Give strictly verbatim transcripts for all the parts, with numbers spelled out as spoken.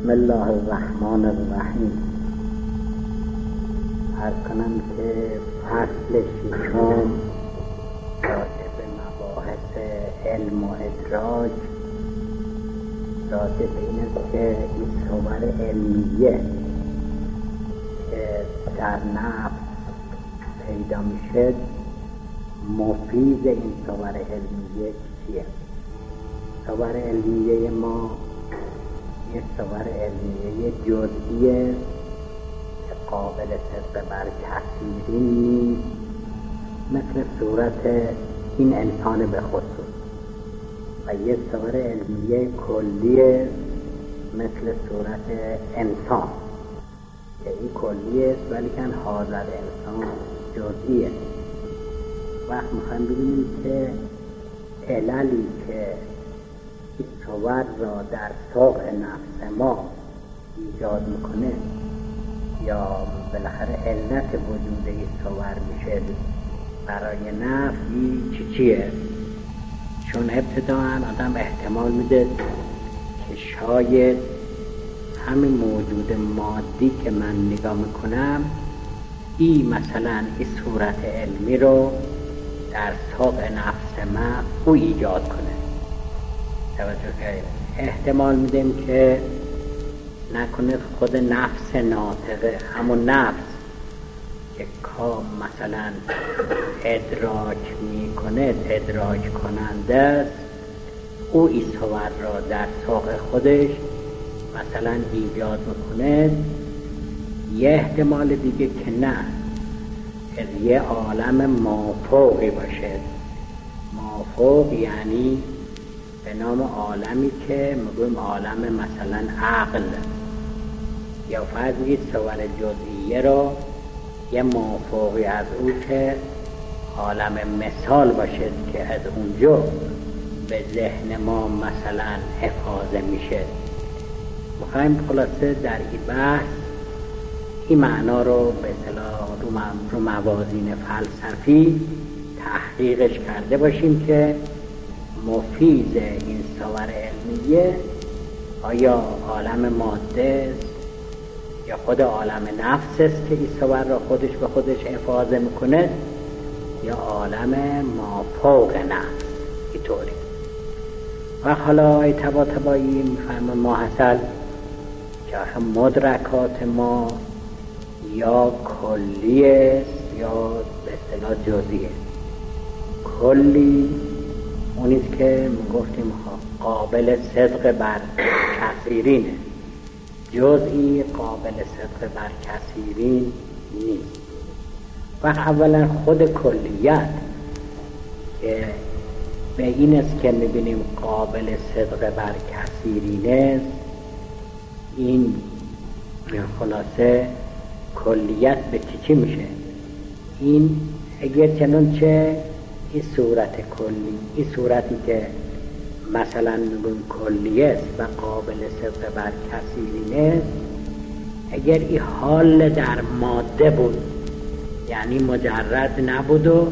بسم الله الرحمن الرحیم. عرض کنم که فصل ششم راجع به مباحث علم و ادراک راجع به این است که این صور علمیه که در نفس پیدا میشه مفید این صور علمیه چیه؟ صور علمیه ما یه صور علمیه جزئیه که قابل صدق بر کثیری نیست، مثل صورت این انسان به خصوص، و یه صور علمیه کلیه مثل صورت انسان که این کلیه است ولی کن حاضر انسان جزئیه. وقت میخوایم ببینیم که عللی که این صور را در ساق نفس ما ایجاد میکنه یا بالاخره علت وجود این صور میشه برای نفسی چی چیه؟ چون ابتداً آدم احتمال میده که شاید همین موجود مادی که من نگاه میکنم این مثلا این صورت علمی رو در ساق نفس من او ایجاد کنه. توجه کردید؟ احتمال میدیم که نکنه خود نفس ناطقه، همون نفس که کام مثلا ادراک میکنه، ادراک کننده است، او این صور را در ساق خودش مثلا ایجاد میکنه. یه احتمال دیگه که نه، از یه عالم مافوقی باشه. مافوق یعنی به نام عالمی که میگویم عالم مثلا عقل، یا فرض بگید صور جزئیه رو یه مافوقی از او که عالم مثال باشه که از اونجا به ذهن ما مثلا حفاظه میشه. میخوایم خلاصه در این بحث این معنا رو به اصطلاح رو موازین فلسفی تحقیقش کرده باشیم که مفید این صور علمیه آیا عالم ماده است یا خود عالم نفس است که این صور را خودش به خودش حفاظه میکنه، یا عالم مافوق نفس. اینطوری و حالا ای تبا تبایی میفرمه ما حسل که مدرکات ما یا کلی است یا به اصطلاح جزئی است. کلی اونیست که ما گفتیم قابل صدق بر کثیرینه، جزئی قابل صدق بر کثیرین نیست. و اولا خود کلیت که به این است که میبینیم قابل صدق بر کثیرین است، این خلاصه کلیت به چی چی میشه؟ این اگر چنانچه این صورت کلی، این صورتی که مثلا میگویم کلیه است و قابل صدق بر کثیرین است، اگر این حال در ماده بود یعنی مجرد نبود و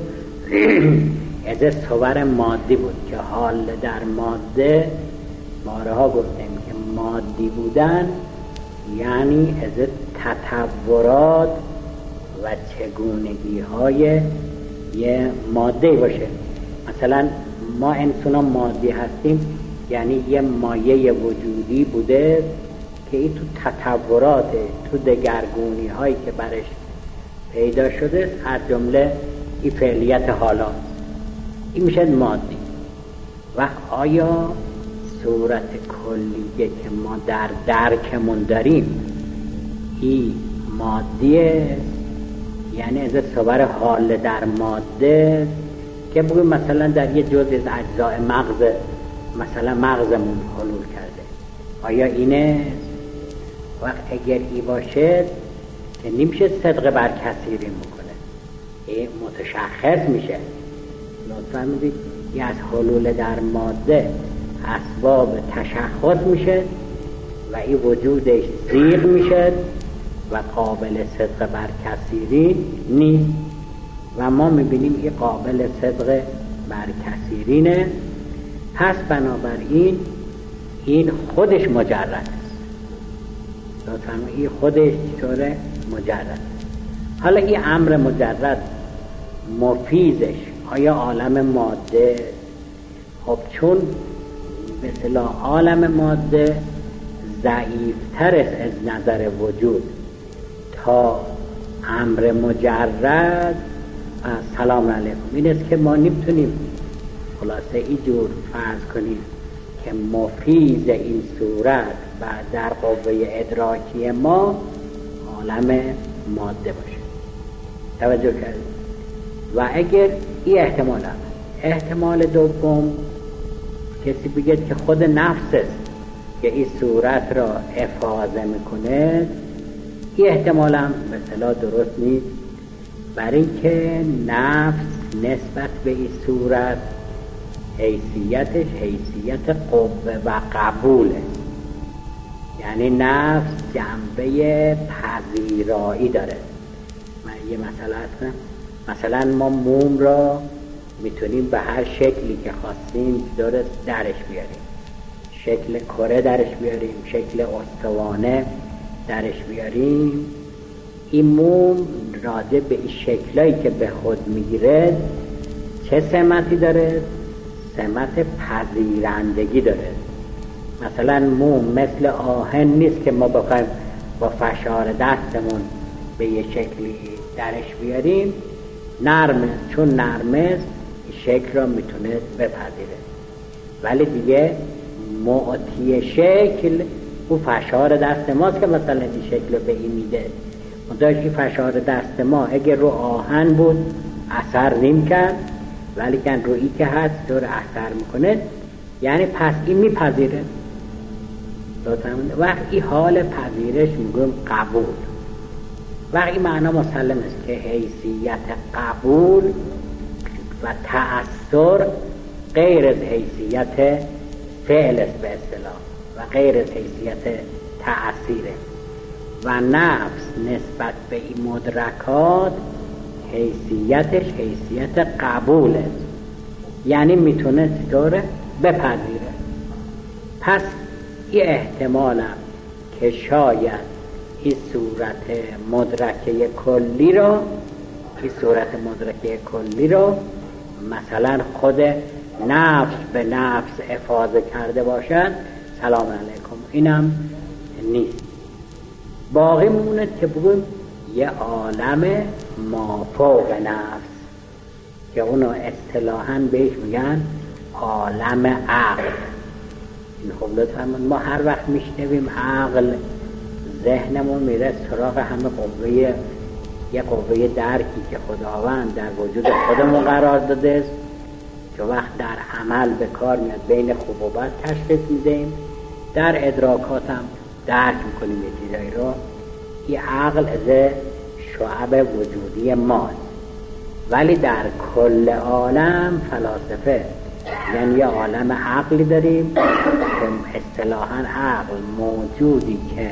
از صور مادی بود که حال در ماده بارها گفتیم که مادی بودن یعنی از تطورات و چگونگی های یه ماده باشه. مثلا ما انسان مادی هستیم یعنی یه مایه وجودی بوده که این تو تطورات، تو دگرگونی هایی که برش پیدا شده از جمله این فعلیت حالات، این میشه مادی. و آیا صورت کلیه که ما در درکمون داریم این مادیه یعنی از صور حال در ماده که بگویم مثلا در یه جزء از اجزاء مغز مثلا مغزمون حلول کرده، آیا اینه؟ وقت اگر ای باشه که نمیشه صدق بر کثیرین میکنه، این متشخص میشه. لطفا میدید یه از حلول در ماده اسباب تشخص میشه و این وجودش زیغ میشه و قابل صدق بر کثیرین نیست. و ما میبینیم این قابل صدق بر کثیرینه، پس بنابراین این خودش مجرد است. لطفاً این خودش چطوره مجرد. حالا این امر مجرد مفیزش آیا عالم ماده؟ خب چون به اصطلاح عالم ماده ضعیفتر است از نظر وجود تا امر مجرد. سلام علیکم. این است که ما نمیتونیم خلاصه اینجور فرض کنیم که مفیز این صورت و در قوه ادراکی ما عالم ماده باشه. توجه کردید؟ و اگر این احتمال هم احتمال دوم کسی بگید که خود نفس است که این صورت را افاضه میکنه، این احتمال هم به اصطلاح درست نیست، برای اینکه نفس نسبت به این صورت حیثیتش حیثیت قوه و قبوله. یعنی نفس جنبه پذیرایی داره. من یه مسئله هستم، مثلا ما موم را میتونیم به هر شکلی که خواستیم درست درش بیاریم، شکل کره درش بیاریم، شکل استوانه درش بیاریم. این موم راجع به این شکلایی که به خود میگیره چه سمتی داره؟ سمت پذیرندگی داره. مثلا موم مثل آهن نیست که ما بخوایم با فشار دستمون به یه شکلی درش بیاریم. نرمه، چون نرمه شکل را میتونه بپذیره، ولی دیگه معطی شکل او فشار دست ماست که مثلا این شکل رو به این میده. منتها که فشار دست ما اگر رو آهن بود اثر نمی کرد، ولی که رویی که هست دور اثر میکنه، یعنی پس این میپذیره. وقتی حال پذیرش میگم قبول، وقتی معنا مسلم است که حیثیت قبول و تأثر غیر از حیثیت فعل است به اصطلاح و غیر از حیثیت تأثیره. و نفس نسبت به این مدرکات حیثیتش حیثیت قبول است، یعنی میتونه چطوره بپذیره. پس این احتمالم که شاید این صورت مدرکه کلی رو این صورت مدرکه کلی رو مثلا خود نفس به نفس افاضه کرده باشد. سلام علیکم. اینم نیست. باقی مونه که بگویم یه عالم مافوق نفس که اونو اصطلاحاً بهش میگن عالم عقل. این خب لطفاً ما هر وقت میشنویم عقل، ذهنمون میره سراغ همه قوه، یه قوه درکی که خداوند در وجود خودمون قرار داده است که وقت در عمل به کار میاد، بین خوب و بد تشخیص میدیم، در ادراکات هم درک میکنیم یه چیزایی رو. این عقل از شعب وجودی ماست، ولی در کل عالم فلاسفه یعنی یه عالم عقلی داریم که اصطلاحاً عقل موجودی که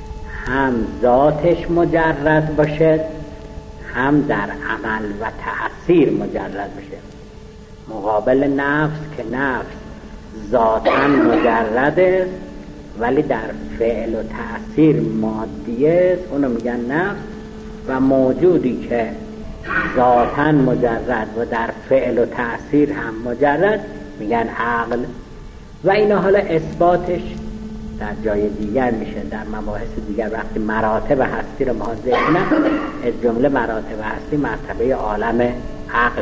هم ذاتش مجرد باشه، هم در عمل و تأثیر مجرد باشه، مقابل نفس که نفس ذاتاً مجرد است ولی در فعل و تأثیر مادی است، اونو میگن نفس. و موجودی که ذاتاً مجرد و در فعل و تأثیر هم مجرد میگن عقل. و اینا حالا اثباتش در جای دیگر میشه، در مباحث دیگر وقتی مراتب هستی رو ما ذکر کنیم. از جمله مراتب هستی مرتبه عالم عقل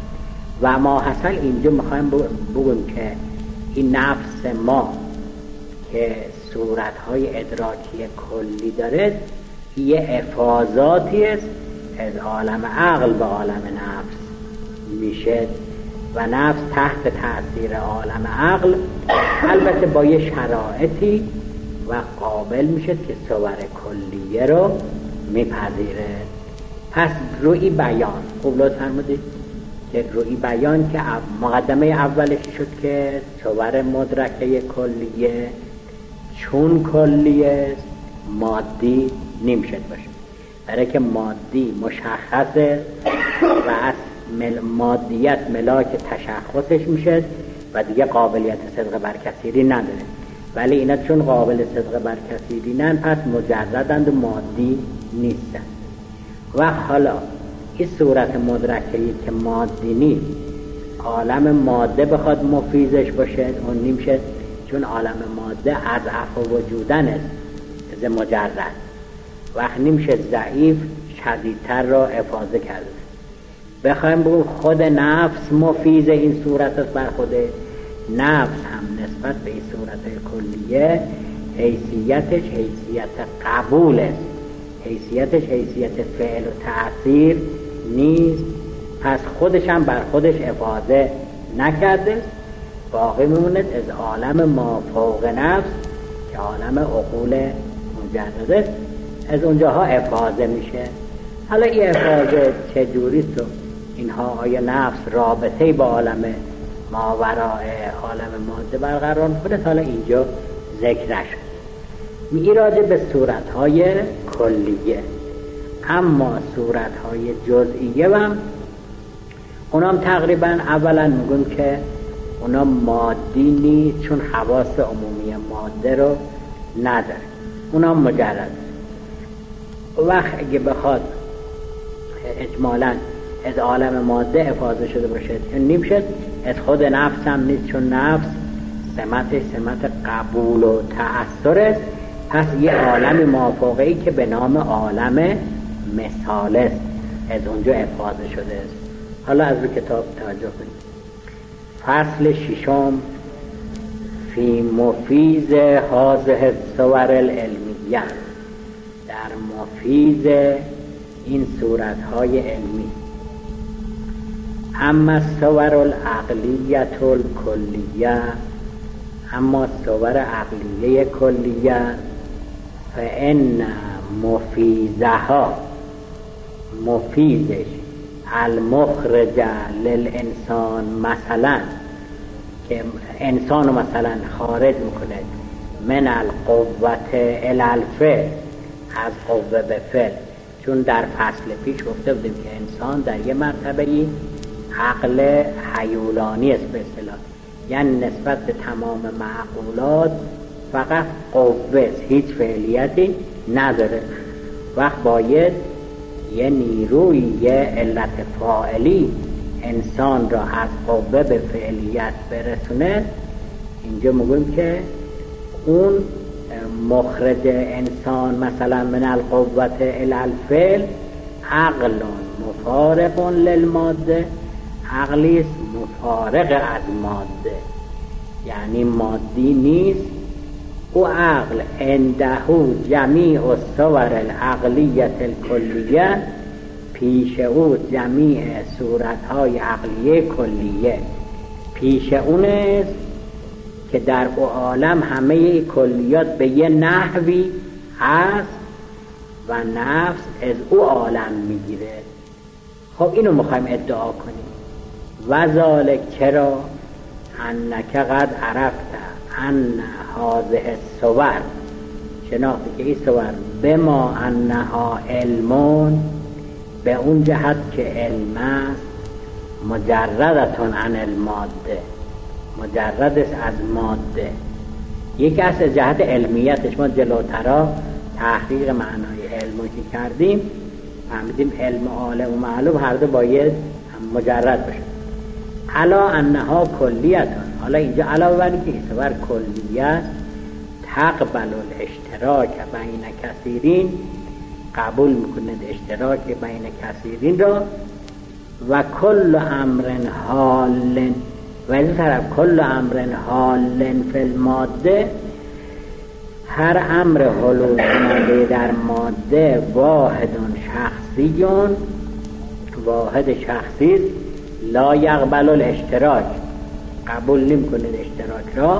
و ما حاصل اینجا میخوایم بگیم که این نفس ما که صورتهای ادراکی کلی داره یه افاضاتی است از عالم عقل به عالم نفس میشه و نفس تحت تأثیر عالم عقل البته با یه شرایطی و قابل میشه که صور کلیه رو میپذیره. پس روی بیان خوب لطفاً فرمودید که روی بیان که مقدمه اولش شد که صور مدرکه کلیه چون کلیه مادی نمیشه باشه، برای که مادی مشخصه و از مل مادیت ملاک تشخصش میشه و دیگه قابلیت صدق برکثیری نداره. ولی اینا چون قابل صدق بر کثیرینن پس مجردند و مادی نیستن. و حالا این صورت مدرکه‌ای که مادی نیست، عالم ماده بخواد مفیزش باشه اون نمیشه، چون عالم ماده اضعف وجودن است از مجرد. وقت نمیشه ضعیف شدیدتر را افاضه کرده. بخوایم بگیم خود نفس مفیز این صورت است بر خود نفس هم نسبت به این صورت کلیه حیثیتش حیثیت قبول است، حیثیتش حیثیت فعل و تأثیر نیست. پس خودش هم بر خودش افاضه نکرده، باقی میموند از عالم ما فوق نفس که عالم عقول مجرده، از اونجاها افاضه میشه. حالا این افاضه چجوریست و اینها آیا نفس رابطه با عالم ماورای عالم ماده برقرار کنه؟ حالا اینجا ذکر نشد. می راجع به صورتهای کلیه، اما صورتهای جزئیه هم اونام تقریبا اولا میگم که اونا مادی نیست، چون حواس عمومی ماده رو نداره، اونا مجرد. وقت اگه بخواد اجمالا از عالم ماده افاضه شده باشه نمیشه، از خود نفس هم نیست، چون نفس سمتش سمت قبول و تأثیر است. پس یه عالم مافوقه‌ای که به نام عالم مثال است از اونجا افاضه شده است. حالا از روی کتاب توجه کنید. فصل ششم فی مفیز هذه الصور العلمیه، در مفیز این صورتهای علمی. اما الصور العقلیه الکلیه، اما صور عقلیه کلیه فان مفیزها، مفیزش المخرج للانسان، مثلا که انسانو مثلا خارج میکنه من القوت الی الفعل، از قوه به فعل. چون در فصل پیش گفته بودیم که انسان در یه مرتبه‌ای عقل حیولانی است به اصطلاح، یعنی نسبت به تمام معقولات فقط قوه است، هیچ فعلیتی نداره. وقت باید یه نیروی، یه علت فاعلی انسان را از قوه به فعلیت برسونه. اینجا میگویم که اون مخرج انسان مثلا من القوت الی الفعل عقل مفارق للماده، عقلی است مفارق از ماده، یعنی مادی نیست. او عقل عنده جمیع الصور العقلیه الکلیه، پیش او جمیع صورتهای عقلیه کلیه پیش اون است که در او عالم همه کلیات به یه نحوی هست و نفس از او عالم میگیره. خب اینو میخوایم ادعا کنیم. و ذالک چرا انک قد عرفت ان هذه الصور، شناختی که این صور بما انها علمون، به اون جهت که علم است، مجردتون عن الماده، مجرد است از ماده. یکی از جهت علمیتش ما جلوترا تحقیق معنای علم رو که کردیم فهمیدیم علم عالم و معلوم هر دو باید مجرد باشه. علا انها کلیتون، حالا اینجا علاوه بر اینکه صور کلیت تقبل الاشتراک بین کثیرین، قبول میکنه اشتراک بین کثیرین را، و کل امر حال، و از این طرف کل امر حال فی الماده، هر امر حلول کننده در ماده واحد شخصی، واحد شخصی لا یقبل الاشتراک، قبول نمی کنه اشتراک را.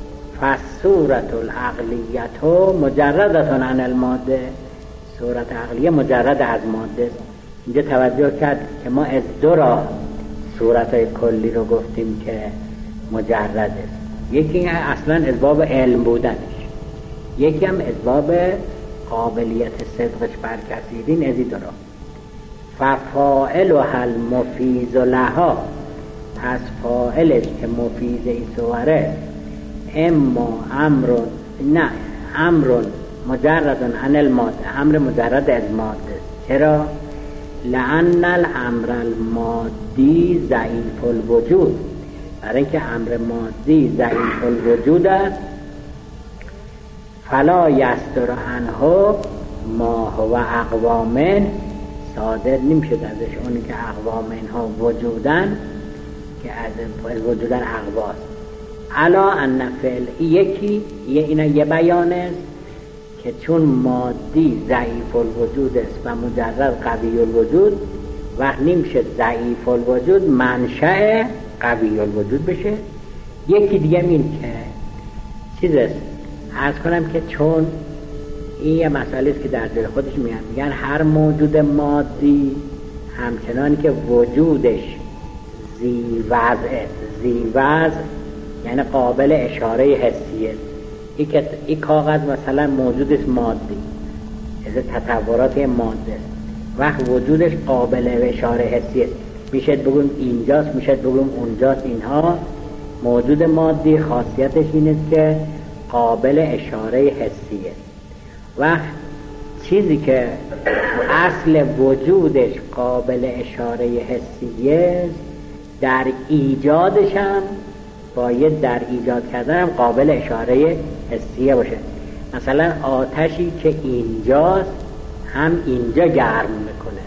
فصورت العقلیت مجردتون عن الماده، صورت عقلیه مجرد از ماده. اینجا توجه کرد که ما از دو راه صورت های کلی رو گفتیم که مجرده، یکی اصلا از باب علم بودنش، یکی هم از باب قابلیت صدقش بر کثیرین. از این دو راه ففاعلها المفیز لها، پس فاعلش که مفیز این صوره اما امر نه امر مجرد عن الماده، امر مجرد از ماده. چرا؟ لأن الامر المادی ضعیف الوجود، برای اینکه امر مادی ضعیف الوجود است. فلا یصدر عنه ما هو اقوا منه، صادر نمیشه ازش اونی که اقوا منه وجودن، که از وجودن اقواست. علا ان فعل یکی یه اینا یه بیان است که چون مادی ضعیف الوجود است و مجرد قوی الوجود، وقت نمیشه ضعیف الوجود منشأ قوی الوجود بشه. یکی دیگه این که چیز است، عرض کنم که چون این یه مسئله است که در جای خودش میگن میگن هر موجود مادی همچنان که وجودش ذی وضع، ذی وضع یعنی قابل اشاره حسیه. ای که این کاغذ مثلا موجود است مادی، از تطورات ماده، وقت وجودش قابل اشاره حسیه، میشه بگم اینجاست، میشه بگم اونجاست. اینها موجود مادی خاصیتش این است که قابل اشاره حسیه. وقت چیزی که اصل وجودش قابل اشاره حسیه در ایجادش هم باید در ایجاد کردن هم قابل اشاره حسیه باشه. مثلا آتشی که اینجاست هم اینجا گرم میکنه،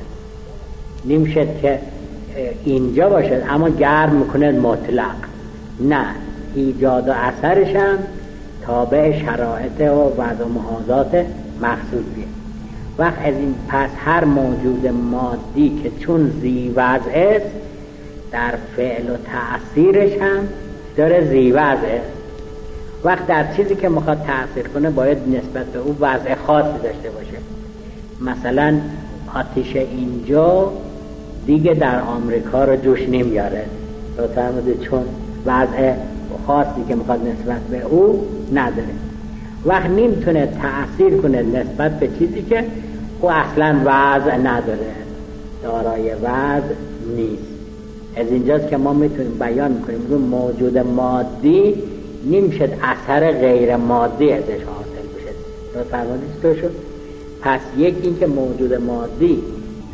نمیشه که اینجا باشه اما گرم میکنه مطلق، نه، ایجاد و اثرش هم تابع شرایط و وضع و محاذات مخصوصیه. وقت از این پس هر موجود مادی که چون ذی وضع است در فعل و تأثیرش هم داره ذی وضع. وقت در چیزی که میخواد تأثیر کنه باید نسبت به او وضع خاصی داشته باشه. مثلا آتش اینجا دیگه در آمریکا رو جوش نمیاره، چون وضع خاصی که میخواد نسبت به او نداره. وقت نمیتونه تأثیر کنه نسبت به چیزی که او اصلا وضع نداره، دارای وضع نیست. از اینجاست که ما میتونیم بیان میکنیم میگیم موجود مادی نمیشه اثر غیر مادی ازش حاصل بشه. رو فرمودید تو شد. پس یک این که موجود مادی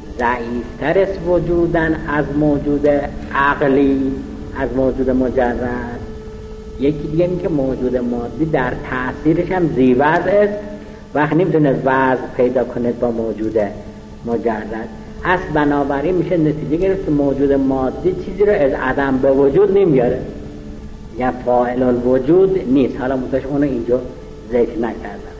ضعیفتر است وجودن از موجود عقلی، از موجود مجرد. یکی دیگه این که موجود مادی در تأثیرش هم ذی وضع است، وقت نمیتونه وضع پیدا کنه با موجود مجرد. از بنابراین میشه نتیجه گرفت که موجود مادی چیزی رو از عدم به وجود نمیاره، یا فاعل الوجود نیست. حالا متوش اونو اینجا ذکر نکردم.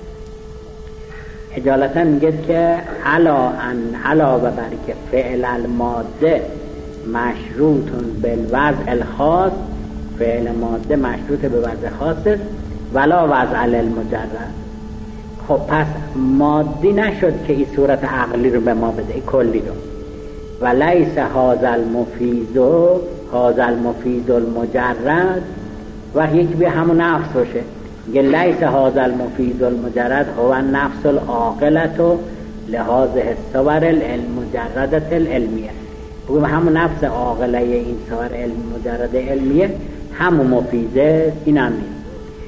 اجالتا میگه که علا ان علاوه بر که فعل الماده مشروطن بالوضع الخاص، فعل ماده مشروط به وضع خاص است، ولا وضع للمجرد. خب پس مادی نشد که این صورت عقلی رو به ما بده، این کلی رو. ولیس هذا المفید هذا المفید المجرد، و یک به همون نفس باشه. میگه لیس هذا المفید المجرد هو النفس العاقلة لهذه الصور المجردة العلمیه. بگم همون نفس عاقله این صور مجرد علمیه همون مفیده، این هم نیست.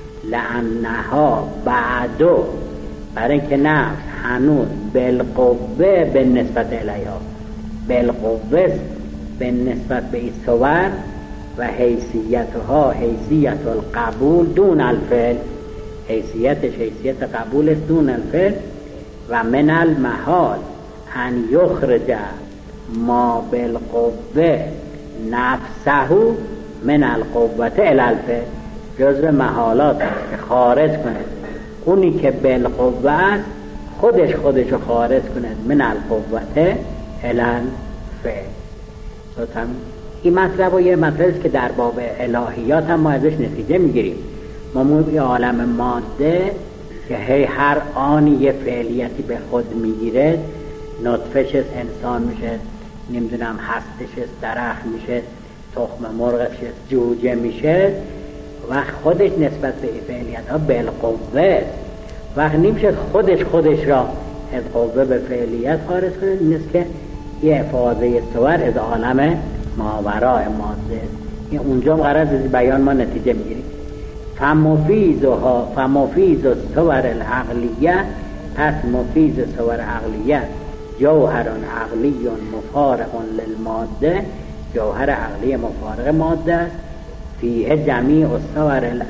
لانها بعدو، برای اینکه نفس هنوز بالقوه به نسبت الیها، بالقوه به نسبت به این صور و حیثیتها حیثیت القبول دون الفعل، حیثیتش حیثیت قبول است دون الفعل. و من المحال ان یخرج ما بالقوه نفسه من القوه الی الفعل، جزء محالات است که خارج کنه اونی که بالقوه است خودش خودشو خارج کنه من القوه الی الفعل. این مطلب و یه مطلب است که در باب الهیات هم ما ازش نتیجه میگیریم. ما موی عالم ماده که هی هر آنی یه فعلیتی به خود میگیره، نطفه‌ش انسان میشه، نمیدونم هستش درخت میشه، تخم مرغش جوجه میشه، و خودش نسبت به این فعلیت ها بالقوه، وقت نمیشه خودش خودش را از قوه به فعلیت خارج کنه. نیست که یه افاضه صور از عالم ماورای ماده، این اونجا قرار از بیان ما نتیجه میگیریم. فمفیزها فمفیز الصور العقلیه، پس مفیز صور عقلیه جوهر عقلی مفارق للماده، جوهر عقلی مفارق ماده است. فیه جمیع الصور ال...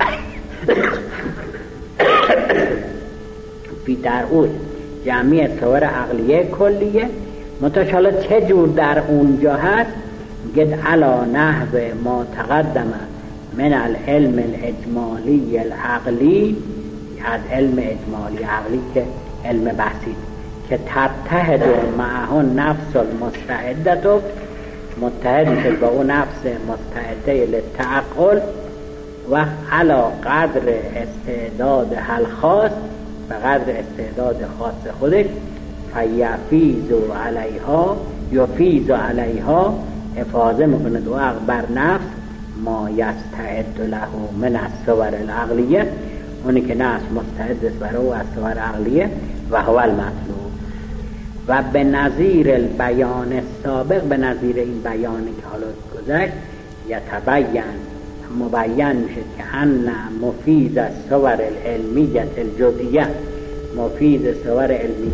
فی در او جمیع صور عقلیه کلیه. متشاله چه جور در اونجا هست؟ گد علا نحو ما تقدم من العلم الاجمالی العقلی، از علم اجمالی عقلی که علم بحثی که تتحد معه نفس المستعدت، متحد میشه با اون نفس مستعده للتعقل و علا قدر استعداد هل خاص، به قدر استعداد خاص خودش، فیفیز علیها یفیز علیها، افاظه میکنه دو عقل بر نفس ما یستعد له من الصور العقلیه، اونی که نفس مستعد است برای او از صور عقلیه و هو المطلوب. و به نظیر البیان السابق، به نظیر این بیانی که حالا گذشت، یتبین مبین میشه که ان مفیز الصور العلمیه الجزئیه، مفیز صور علمی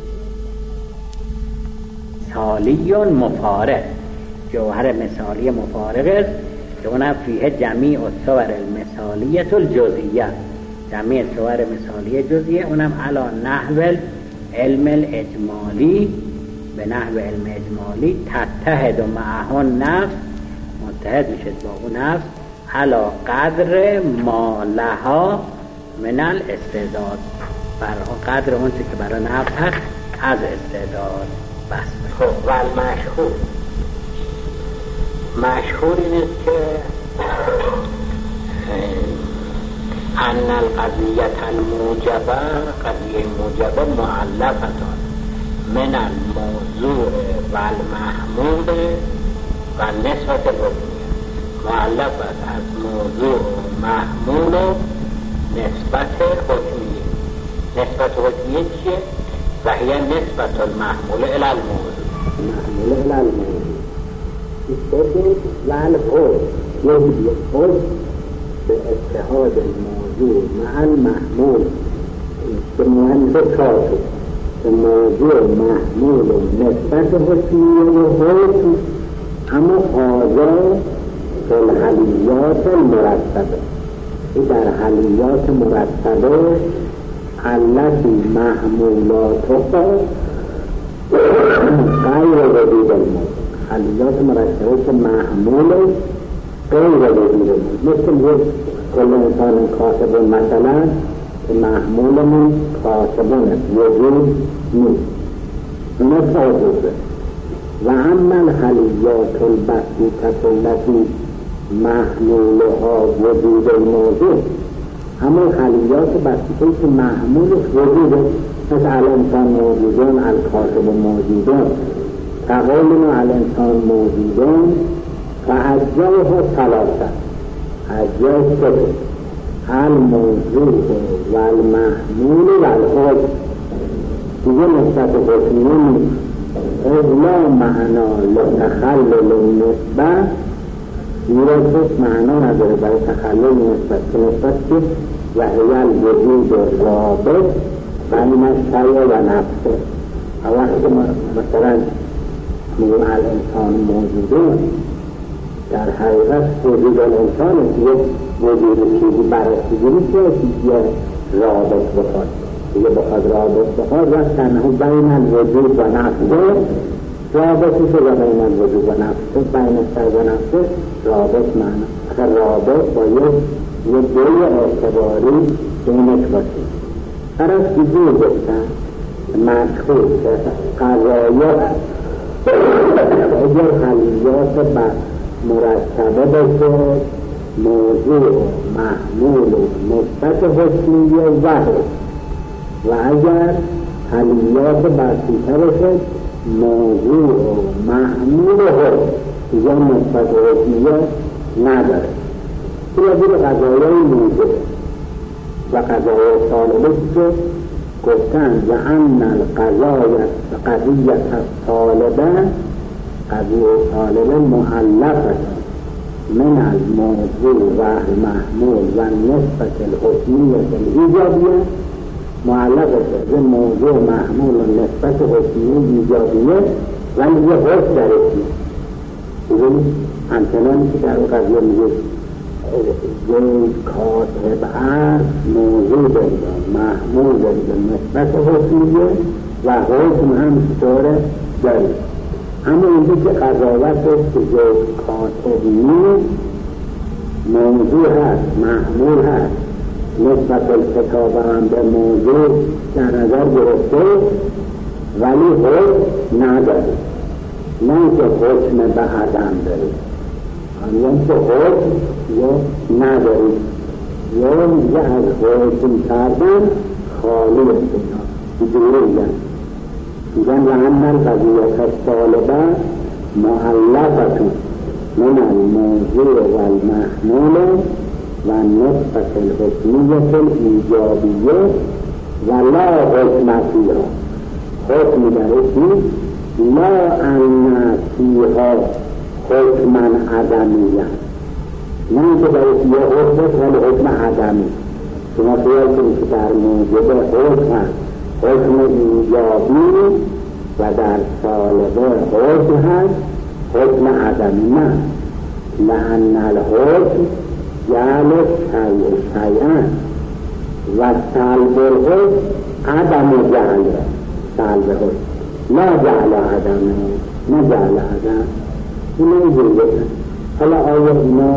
مثالی مفارق، جوهر مثالی مفارق است که اونم فیه جمیع الصور المثالیه الجزئیه، جمیع صور مثالیه جزئیه، اونم علا نحو علم الاجمالی، به نحو علم اجمالی تتحد و معه نفس، متحد میشه با اون نفس علا قدر ما لها من الاستعداد، برای قدر اون که برای نفس هست از استعداد. بس خب و المشهور، مشهور این است که ان القضیه الموجبه، قضیه موجبه مؤلفتان من الموضوع و المحمول و نسبت الحکمیه، مؤلفت از موضوع و محمول و نسبت حکمیه. نسبت حکمیه چیه؟ و هی نسبت المحمول الی الموضوع، محمول الی الموضوع استفاده و الحکم، یعنی حکم به اتحاد الموضوع مع المحمول که مهم کارت که موضوع محمول و نسبت حکمیه و حکم اما آزا که الحلیات المرتبه، این در حلیات مرتبه علتی محمولاتها غیر وجود الموضوع، حلیات مرتبه که محمول غیر وجود الموضوع، مثل کل انسان کاسبون مثلا که محمول من کاسبون وجود نیست، مثل حضوره. و اما الحلیات البسیطه التي محمولها وجود الموضوع، اما خلیات بسیطه که محمول وجوده، مثل الانسان موجودون، الکاسب موجودون، تقولنا الانسان موجودون و اجزاها ثلاثه، اجزای سه، الموضوع و المحمول و الحکم، دیگه نسبت حکمیه نیست. از لا معنا لتخلل النسبه، ایراد معنا نداره برای تخلل نسبت، که نسبت که و هیل وجود رابط بین الشیء و نفسه. وقتی مثلا میگم الانسان موجوده، در حقیقت وجود الانسان یک وجود چیزی بررسیگیری که یه رابط بخواد، دیگه بخواد رابط بخواد و تنها بین الوجود و نفسه، رابطی شده بین الوجود و نفسه، بین الشیء و نفسه رابط معنا، اگر رابط با یک یک دوی اعتباری بینش باشه. برای دیگه گفتن مشهور که قضایات اگر حلیات بر مرتبه باشه، موضوع و محمول و نسبت حکمیه و و اگر حلیات بسیطه باشه، موضوع و محمول و حکم یا نسبت حکمیه نداره. این یه قضایای موجبه و قضایای طالبه که گفتن و ان القضایت قضیت طالبه، قضیه طالبه مؤلفه من الموضوع و المحمول و نسبت الحکمیت الایجابیه معلق شده موضوع محمول و نسبت حکمی ایجابیه و یه حکم درستی ببینید همچنانی که در اون قضیه میگه یک کاتب هست موضوع دارید محمول دارید نسبت حکمیه و حکم هم طوره دارید اما اینجا که قضاوت است که یک کاتب نیست موضوع هست محمول هست نسبت الکتاب هم به موضوع در نظر گرفته ولی حکم نداره نه که حکم به عدم داره همین که حکم یا نداره یا میگه از حکم کردن خالی است دوره میگن میگن لعن القضیت الطالبه معلقه من الموضوع و المحمول و نسبت الحکمیت الایجابیه و لا حکم فیها حکم درستی لا ان فیها حکما عدمیه نه که درستی یه حکم ولی حکم عدمی شما خیال کنید که در موجب حکم حکم ایجابی و در سالبه حکم هست حکم عدمی نه لأن الحکم جعل شیء شیئا و سلب الحکم عدم جعل سلب حکم لا جعل عدم نه جعل عدم اینه اینجوریه حالا آیا اینا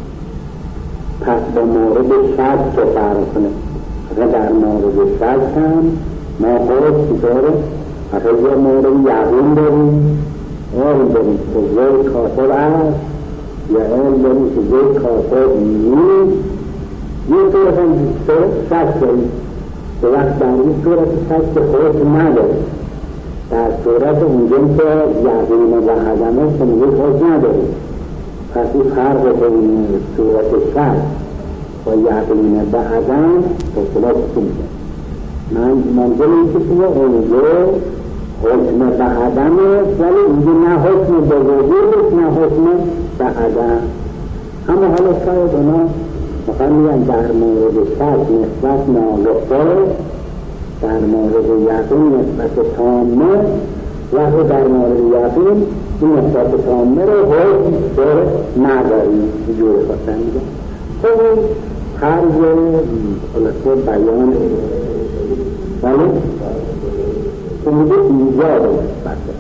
پس به مورد شک که فرق کنه اگر در مورد شک هم ما خود چطوره اگر یه مورد یقین داریم علم داریم که یک کاتب است یا علم داریم که یک کاتب نیست یه طور هم شک داریم که وقت در این صورت شک که خود نداریم در صورت اونجا که یقین و عدمه که میگه خود نداریم پس این فرق بین صورت شک و یقین و عدم اصطلاح کنید من منظور این که توی اونجا حکم به عدمه ولی اینجا نه حکم به وجود نه حکم به عدم اما حالا شاید اونا مخواهی میگن در مورد شک نسبت ناقصه در مورد یقین نسبت تامه و در مورد یقین این نسبت تامه رو حکم داره نداریم جوری خواستن میگن خب هر یه خلاصه بیان ولی اینجا ایجاد نسبته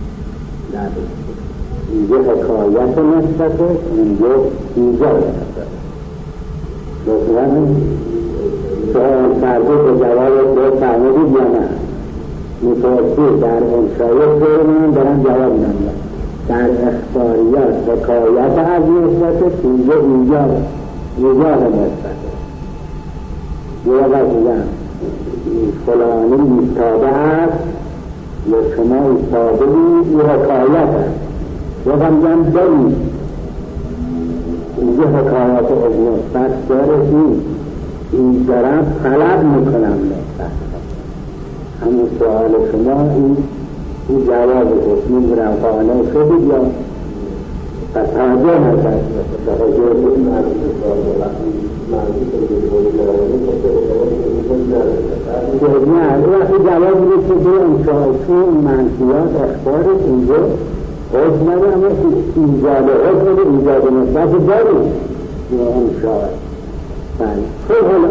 اینجا حکایت نسبته اینجا ایجاد نسبته دوستان سوال کرده به جواب دو فهمیدید یا نه متوجه در انشایت دارم دارم جواب نمید در اخباریات حکایت از نسبته اینجا ایجاد ایجاد نسبته یه وقت میگم فلانی ایستاده است یا شما ایستاده بید یه حکایت است یا همگم دارید اینجا حکایت از نسبت داره این دارم طلب میکنم نسبت همون سوال شما این این جواب حکمی برم خانه شدید یا تتاجه نکرد تتاجه بودیم از نه وقتی جواب میده که به انشاءتون منفیات اخبارش اینجا حکم نده اما ایجاد حکم نده ایجاد نسبت داریم یا انشاء خب حالا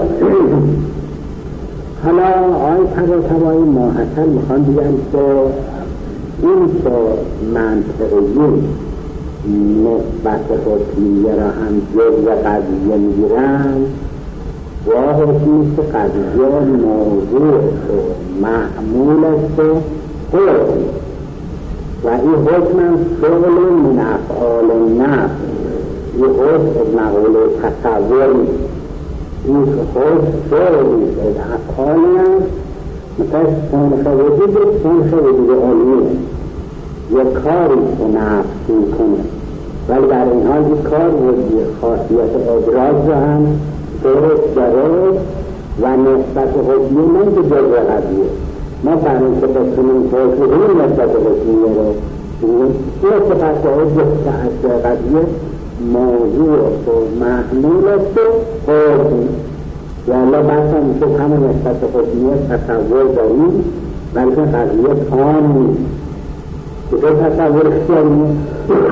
حالا آی تبا تبایی ماحصل میخوان بگن که این که منطقیون نسبت حکمیه را هم جز قضیه میگیرن واحد نیست که قضیه موضوع و محمول است و حکم و این حکم هم شغل من افعال نفس این حکم مقوله تصور نیست این حکم شغل نیست از افعال نفس مثل سنخ وجود سنخ وجود علمیه یک کاری که نفس میکنه ولی در این حال یک کار وجود خاصیت ادراج را هم درست داره و نسبت حکمی من که جزء قضیه ما فرمون که بسونیم حکمی نسبت حکمیه رو این که پس حکم از قضیه موضوع و محمول است و حکم یا الله بحثا میشه همه نسبت حکمیت تصور داریم بلکه قضیه تام نیست که تو تصور اختیاری نیست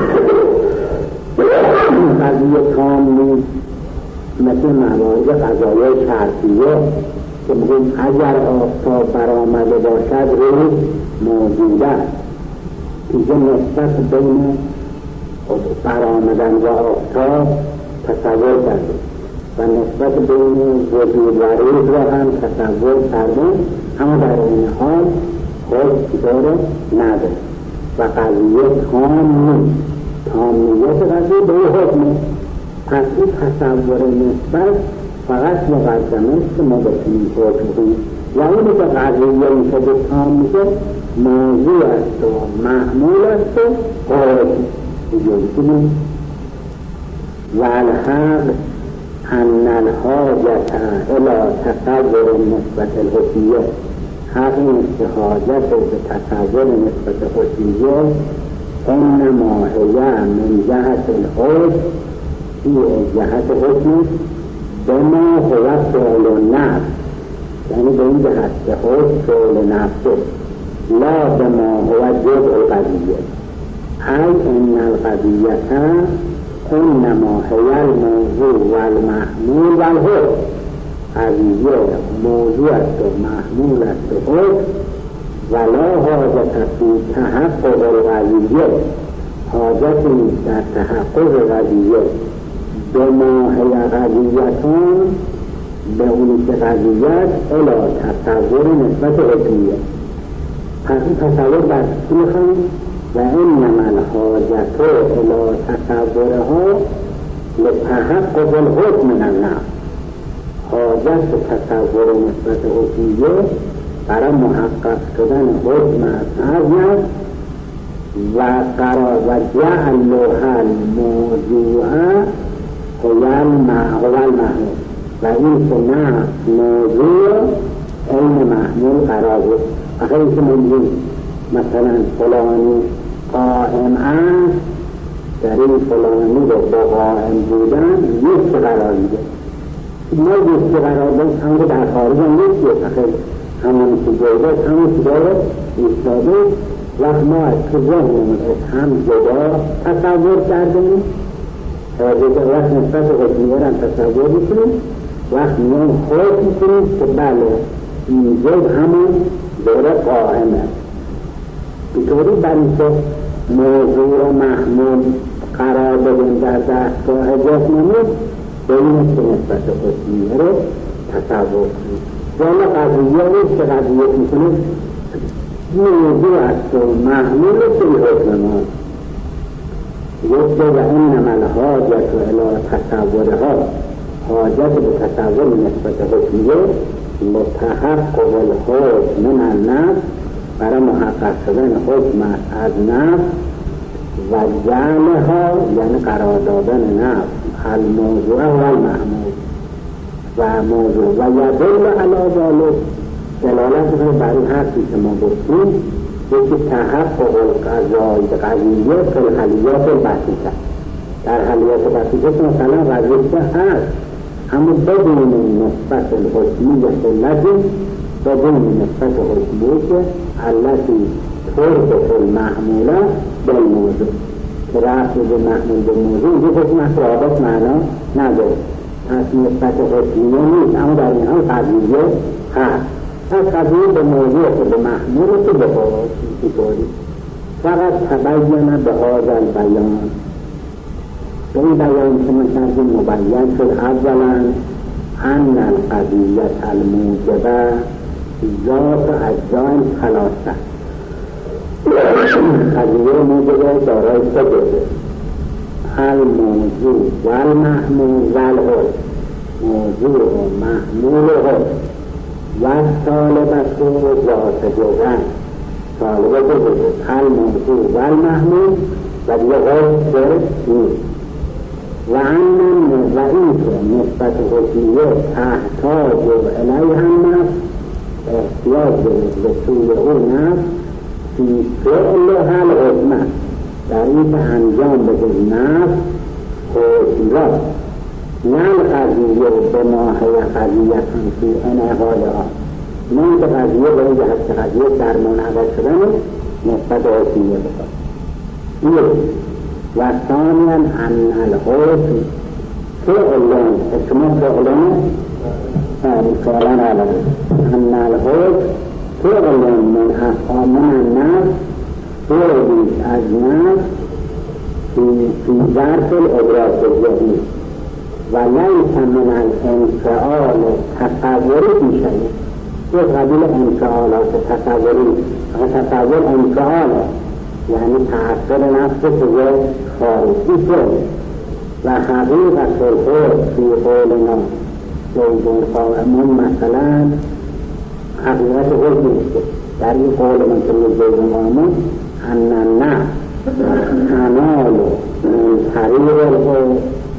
قضیه تام نیست مثل موارد قضایای شرطیه که میگیم اگر آفتاب برآمده باشد روز موجود است اینجا نسبت بین برآمدن و آفتاب تصور کردیم و نسبت بین وجود و روز را هم تصور کردیم اما در این حال خود داره نداره و قضیه تام نیست تامیت قضیه به او حکمه پس این تصور نسبت فقط مقدمه است که ما بتونیم حکم کنیم و اونی که قضیه این که به تام میشه موضوع است و محمول است و حکم بجوزیم و الحق ان الحاجت الى تصور نسبت الحکمیه حق این که حاجت به تصور نسبت حکمیه انما هی من جهت الحکم این جهت حکم به ما هو فعل نفس یعنی به این جهت که حکم فعل نفسه لا به ما هو جزء القضیه ای ان القضیه انما هی الموضوع و المحمول و الحکم قضیه موضوع است و محمول است و حکم ولا حاجت فی تحقق القضیه حاجت نیست در تحقق قضیه به ما هی قضیتون به اونی که قضیت الا تصور نسبت حکمیه پس این تصور بسیطی میخوام و انما الحاجت الی تصورها لتحقق الحکم من النفس حاجت به تصور نسبت حکمیه برای محقق شدن حکم از نفس و قرار و جعلها الموضوعه هو المحمول و این که نفس موضوع علم محمول قرار بود آخه این که میگیم مثلا فلانی قائم است در این فلانی رو با قائم بودن یک قرار میده ما یک قرار بود همون که در خارج هم یک یک آخه همون که جایده همون که جایده ایستاده وقت ما از که ذهنمون هم جدا تصور کردیم وقت نسبت حکمیه را تصور میکنیم وقت میان خود میکنیم که بله اینجا همون دوره قائمه بطوری بریسه موضوع و محمول قرار بدیم در دستگاه جسممون به این که نسبت حکمیه رو تصور کنیم جانا قضیه نیست که قضیه میکنیم موضوع است و محمول که حکم ما یکی و انما الحاجت الى تصورها حاجت به تصور نسبت حکمیه لتحقق الحکم من النفس برای محقق شدن حکم از نفس و جعلها یعنی قرار دادن نفس الموضوع و المحمول و موضوع و یدل علی ذلک دلالت کنه بر این حرفی که ما گفتیم یکی تحقق القضای قضیه فی الحلیات البسیطه در حلیات بسیطه مثلا قضیه هست اما بدون نسبت الحکمیت التي بدون نسبت حکمیت التي تربط المحموله بالموضوع که رفت به محمول به موضوع اینجا حکم اصرابت معنا نداره پس نسبت حکمیه نیست اما در این حال قضیه هست پس قضیه به موضوع که به محمول که به طوری فقط تبین به هذا البیان به این بیان که ما کردیم مبین شد اولا ان القضیه الموجبه ذات اجزاء ثلاثه قضیه موجبه دارای سه جزء الموضوع و المحمول و الحکم موضوع و محمول و حکم و طالبت و ذات جزء طالبت و جزء الموضوع و المحمول و دیگه حکم شرط نیست و انم و این که نسبت حکمیه تحتاج الیه النفس احتیاج به سوی او نفس فی فعل الحکمه در این که انجام بده نفس حکم را نه القضیه به ماهی قضیت هم فی انحالها نه که قضیه به این جهت که قضیه درمان عوض شدن نسبت حکمیه بکن این و ثانیا ان الحکم فعلن اسم فعلن فعلن علم ان الحکم فعلن من افعال من النفس فعلی از نفس فی ظرف الادراک الذهنی و لیس من الانفعال تصوری میشه یه قبیل انفعالات تصوری تصور انفعال یعنی تأثیر نفس که خارجی شد و حقیقت الحکم فی قولنا زیدون قائمون مثلا حقیقت حکم نیست در این قول من که زیدون قائمون ان النفس تنال من طریق الحکم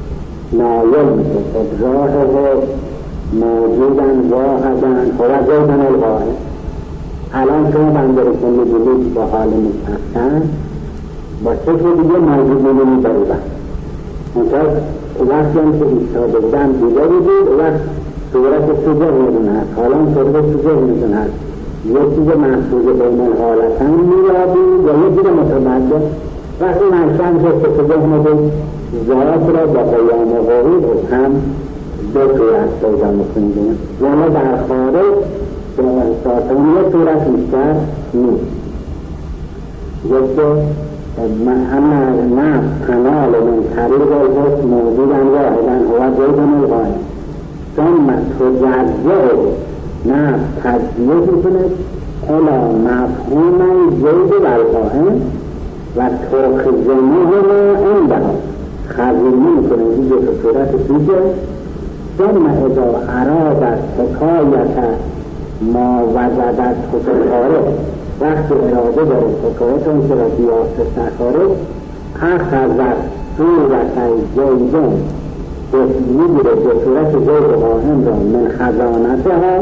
نایل ادراکه موجودن واحدن و زیدن القائم الان شما بندر که می‌بینید با حال می‌شستن با شکل دیگه موجود می‌بینید در او بند منطقه وقتی هم که ایستاده بودن دیگری بود وقت صورت سجه میدون هست حالا صورت سجه میدون هست یک چیز محفوظ بین الحالتن می‌یابی و یک چیز متمدد وقتی منشن که سجه میدون ذات را با قیام قوی هم دو صورت پیدا می‌کنید یعنی در خارج به احساسان یک صورت بیشتر نیست یک که اما نفس تنال من طریق الحکم موجودن واحدن هو زیدن القائم ثم تجزئ نفس تجزیه می‌کند الی مفهوم زید و القائم و تخزنهما عندها خزینه می‌کند این دو صورت دیگه ثم اذا ارادت حکایت ما وجدت خارج وقتی اراده داره حکایت اون که را بیاسته نخارج اخذت صورت زیدن میگیره به صورت زید قائم را من خزانته ها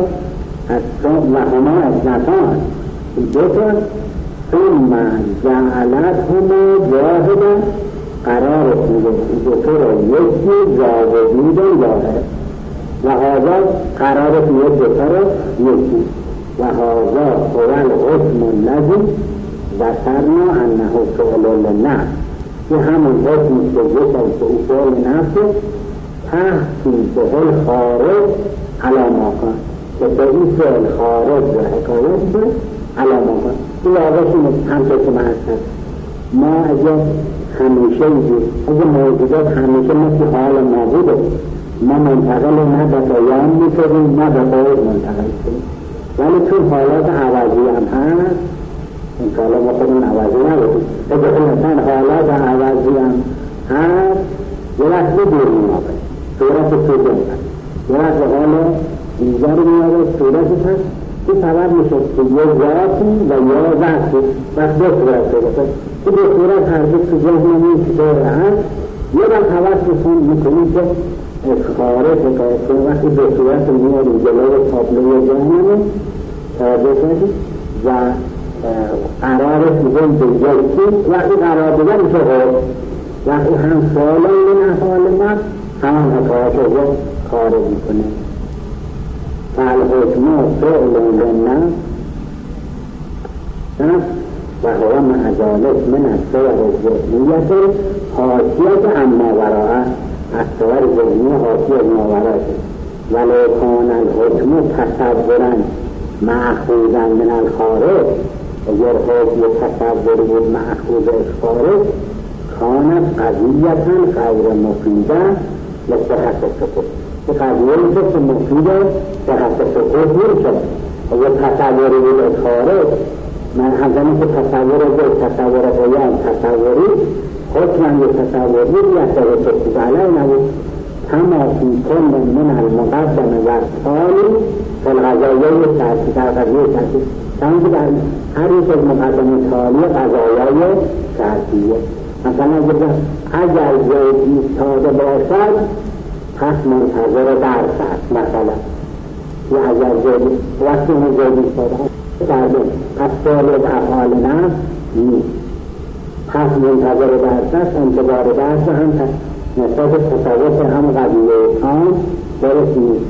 و هما اجنتان دوتا ثم جعلت هما واحدا قرار میده دوتا را یکی جاودیدن واحد و هذا قرار یک دوتا را یکی و هذا هو الحکم الذی ذکرنا انه فعل للنفس که همون حکمی که گفتم که او فعل نفس تحصیل به الخارج علامه کن که به این فعل خارج و حکایت به علامه کن این آقاش همطور که من هستم ما اگه همیشه بود اگه موجودات همیشه مثل حال ما بوده ما منتقل نه به قیام میکنیم نه به قول منتقل کنیم ولی چون حالات عوضی هم هست انشاءالله ما خودمون عوضی نبودیم اگه خودمون حالات عوضی هم هست یه وقت دور میابه صورت سوزه هست یه وقت حال دیگر میابه صورت هست که سبب میشه که یه ذاتی و یه ذاتی وقت دو صورت پیدا که دو صورت هر دو تو ذهن میشه هست یه وقت حوض بسون میکنیم که خارج حکایت کنیم وقتی دو صورت میاریم جلوی تابلوی ذهنمون توجه کنید و قرارش میگیم به یکی وقتی قرار بگم میشه خود وقتی هم سالان من افعال من هم حکایت رو کار میکنه فالحکم فعل للنفس و هو مع ذلك من الصور الذهنیة حاشیة عما وراءه از صور ذهنی حاشیه ما وراءه ولو کان الحکم تصورا مأخوذا من الخارج اگر حکم تصوری بود مأخوذ از خارج کانت قضیتا غیر مفیده لصحت السکوت که قضیه که مفیده صحت السکوت میشه اگر تصوری بود از خارج من همزنی که تصور از تصور قیام تصوری حکم به تصوری یا سکوت علیه نبود اما فی کل من المقدم و التالی فالغذایای تحصیل در قضیه تحصیل چند در هر یک از مقدم تالی غذایای تحصیلیه مثلا اگر زید ایستاده باشد پس منتظر درس است مثلا یا اگر زید وقتی ما زید ایستاده کرده پس سالب افعال نفس نیست پس منتظر درس است انتظار درس هم نسبت تصوف هم قبیله آن درست نیست.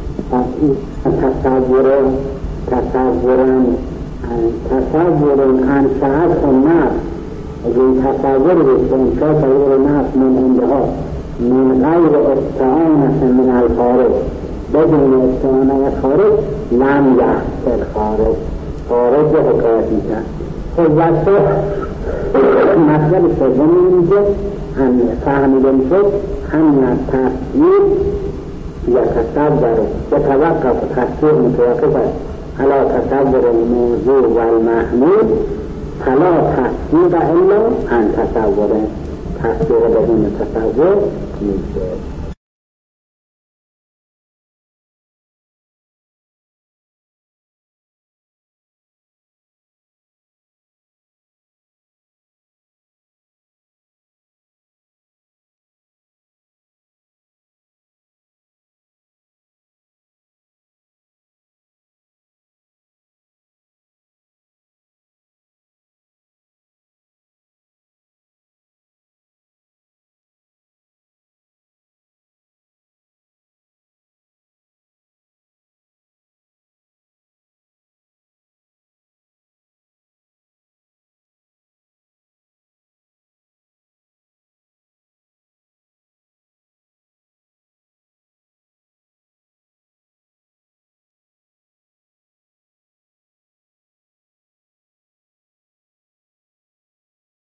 تصور تصورن تصور انفعت و نفس اگه تصور بسیم که تصور نفس من اندها من غیر استعانت من الخارج بدون استعانت خارج لم یحصل خارج خارج حکایت میکن. خب وقتا مطلب سومی اینجا هم فهمیده میشد همین از تصویر یا تصور یا توقف تصویر متوقف است علا تصور الموضوع و المحمول فلا تصدیق الا ان تصوره تصدیق بدون تصور میشه.